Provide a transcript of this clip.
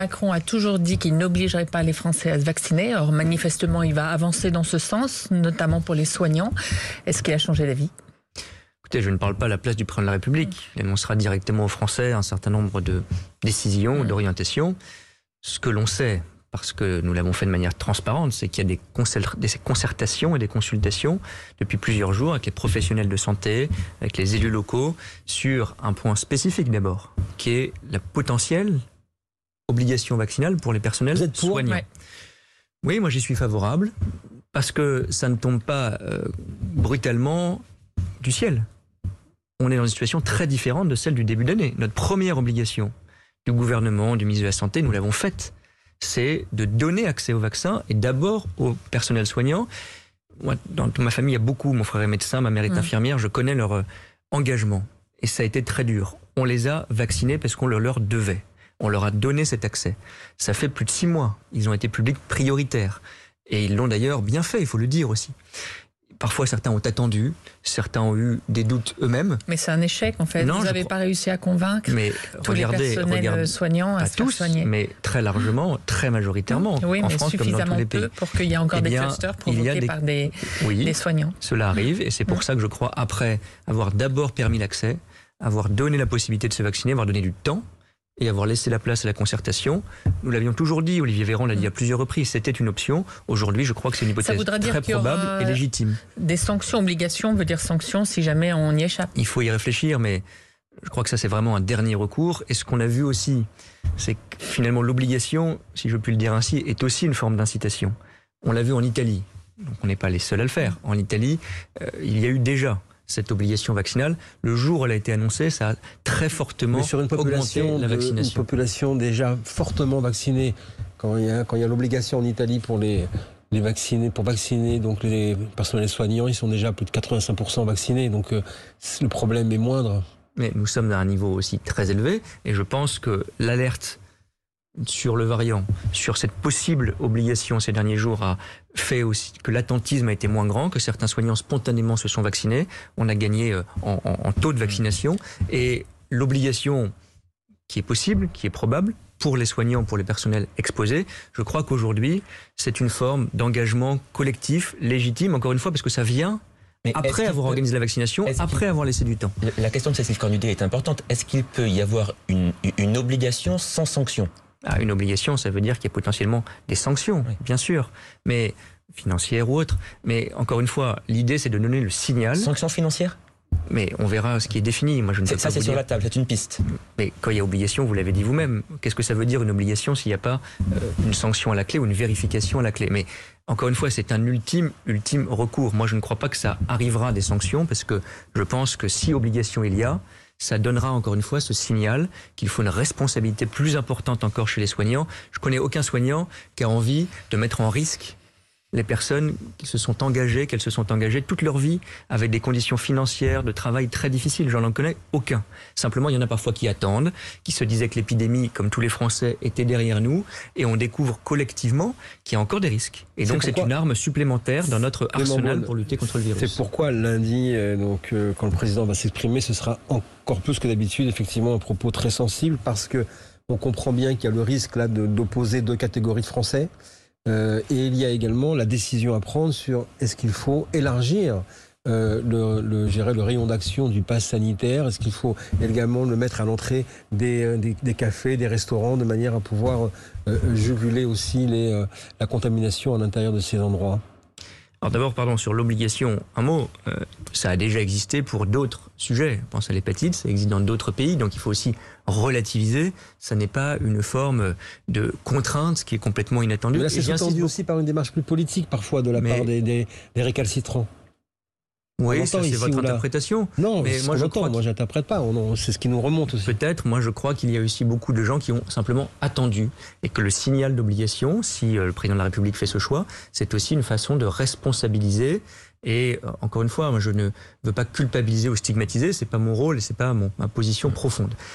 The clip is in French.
Macron a toujours dit qu'il n'obligerait pas les Français à se vacciner. Or, manifestement, il va avancer dans ce sens, notamment pour les soignants. Est-ce qu'il a changé d'avis ? Écoutez, je ne parle pas à la place du président de la République. Il annoncera directement aux Français un certain nombre de décisions, d'orientations. Ce que l'on sait, parce que nous l'avons fait de manière transparente, c'est qu'il y a des concertations et des consultations depuis plusieurs jours avec les professionnels de santé, avec les élus locaux, sur un point spécifique d'abord, qui est la potentielle obligation vaccinale pour les personnels soignants. Ouais. Oui, moi j'y suis favorable, parce que ça ne tombe pas brutalement du ciel. On est dans une situation très différente de celle du début d'année. Notre première obligation du gouvernement, du ministre de la Santé, nous l'avons faite, c'est de donner accès au vaccin, et d'abord au personnel soignant. Moi, dans toute ma famille, il y a beaucoup, mon frère est médecin, ma mère est infirmière, je connais leur engagement. Et ça a été très dur. On les a vaccinés parce qu'on le leur devait. On leur a donné cet accès. Ça fait plus de 6 mois. Ils ont été publics prioritaires. Et ils l'ont d'ailleurs bien fait, il faut le dire aussi. Parfois, certains ont attendu, certains ont eu des doutes eux-mêmes. Mais c'est un échec, en fait. Vous n'avez pas réussi à convaincre tous les personnels soignants à se faire soigner. Mais très largement, très majoritairement. Oui, en mais France, suffisamment comme dans tous les pays. peu pour qu'il y ait encore des clusters provoqués par des soignants. Cela arrive, et c'est pour ça que je crois, après avoir d'abord permis l'accès, avoir donné la possibilité de se vacciner, avoir donné du temps, et avoir laissé la place à la concertation. Nous l'avions toujours dit, Olivier Véran l'a dit à plusieurs reprises, c'était une option. Aujourd'hui, je crois que c'est une hypothèse très probable et légitime. Des sanctions, obligations veut dire sanctions si jamais on y échappe. Il faut y réfléchir, mais je crois que ça c'est vraiment un dernier recours. Et ce qu'on a vu aussi, c'est que finalement l'obligation, si je puis le dire ainsi, est aussi une forme d'incitation. On l'a vu en Italie, donc on n'est pas les seuls à le faire. En Italie, il y a eu déjà cette obligation vaccinale. Le jour où elle a été annoncée, ça a très fortement augmenté la vaccination. Une population déjà fortement vaccinée, quand il y a l'obligation en Italie pour vacciner donc les personnels soignants, ils sont déjà à plus de 85% vaccinés, donc le problème est moindre. Mais nous sommes à un niveau aussi très élevé, et je pense que l'alerte sur le variant, sur cette possible obligation ces derniers jours a fait aussi que l'attentisme a été moins grand, que certains soignants spontanément se sont vaccinés. On a gagné en taux de vaccination, et l'obligation qui est possible, qui est probable pour les soignants, pour les personnels exposés, je crois qu'aujourd'hui c'est une forme d'engagement collectif, légitime, encore une fois, parce que ça vient après avoir organisé la vaccination, après avoir laissé du temps. La question de Cécile Cornudet est importante. Est-ce qu'il peut y avoir une obligation sans sanction ? Une obligation, ça veut dire qu'il y a potentiellement des sanctions, bien sûr, mais financières ou autres. Mais encore une fois, l'idée c'est de donner le signal. Sanctions financières ? Mais on verra ce qui est défini. Moi, je ne peux pas c'est sur la table, c'est une piste. Mais quand il y a obligation, vous l'avez dit vous-même, qu'est-ce que ça veut dire une obligation s'il n'y a pas une sanction à la clé ou une vérification à la clé ? Mais encore une fois, c'est un ultime recours. Moi, je ne crois pas que ça arrivera des sanctions, parce que je pense que si obligation il y a, ça donnera encore une fois ce signal qu'il faut une responsabilité plus importante encore chez les soignants. Je connais aucun soignant qui a envie de mettre en risque les personnes qui se sont engagées, qu'elles se sont engagées toute leur vie avec des conditions financières, de travail très difficiles. Je n'en connais aucun. Simplement, il y en a parfois qui attendent, qui se disaient que l'épidémie, comme tous les Français, était derrière nous, et on découvre collectivement qu'il y a encore des risques. Et donc c'est une arme supplémentaire dans notre arsenal pour lutter contre le virus. C'est pourquoi lundi, quand le président va s'exprimer, ce sera encore plus que d'habitude, effectivement, un propos très sensible, parce que on comprend bien qu'il y a le risque là d'opposer 2 catégories de Français. Et il y a également la décision à prendre sur est-ce qu'il faut élargir le rayon d'action du pass sanitaire. Est-ce qu'il faut également le mettre à l'entrée des cafés, des restaurants, de manière à pouvoir juguler aussi la contamination à l'intérieur de ces endroits? Alors d'abord, sur l'obligation, un mot, ça a déjà existé pour d'autres sujets. Je pense à l'hépatite, ça existe dans d'autres pays, donc il faut aussi relativiser. Ça n'est pas une forme de contrainte qui est complètement inattendue. Mais là, c'est sous-tendu aussi par une démarche plus politique, parfois, de la part des récalcitrants. Oui, ça c'est votre interprétation. Non, mais moi j'interprète pas, c'est ce qui nous remonte aussi. Peut-être, moi je crois qu'il y a aussi beaucoup de gens qui ont simplement attendu, et que le signal d'obligation, si le président de la République fait ce choix, c'est aussi une façon de responsabiliser. Et encore une fois, moi je ne veux pas culpabiliser ou stigmatiser, c'est pas mon rôle et c'est pas ma position profonde.